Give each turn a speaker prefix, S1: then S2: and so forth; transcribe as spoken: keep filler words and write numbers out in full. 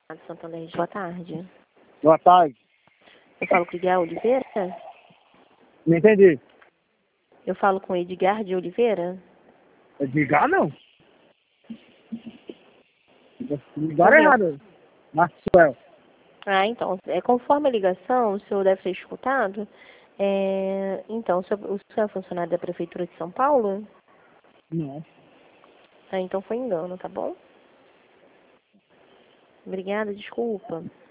S1: Santander, boa tarde.
S2: Boa tarde.
S1: Eu falo com Edgar Oliveira?
S2: Não entendi.
S1: Eu falo com Edgar de Oliveira?
S2: Edgar não. Ligaram errado. Maxwell.
S1: Ah, então, é, conforme a ligação, o senhor deve ter escutado. É, então, o senhor, o senhor é funcionário da Prefeitura de São Paulo?
S2: Não.
S1: Ah, então foi engano, tá bom? Obrigada, desculpa.